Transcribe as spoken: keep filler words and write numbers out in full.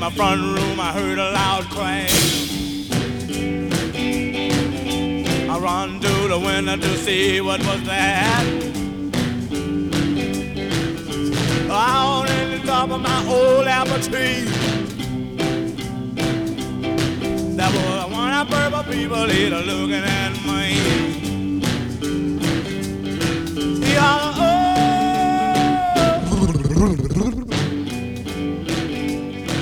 the front room I heard a loud clang. I run to the window to see what was that. Out in the top of my old apple tree, there was one of purple people either looking at me.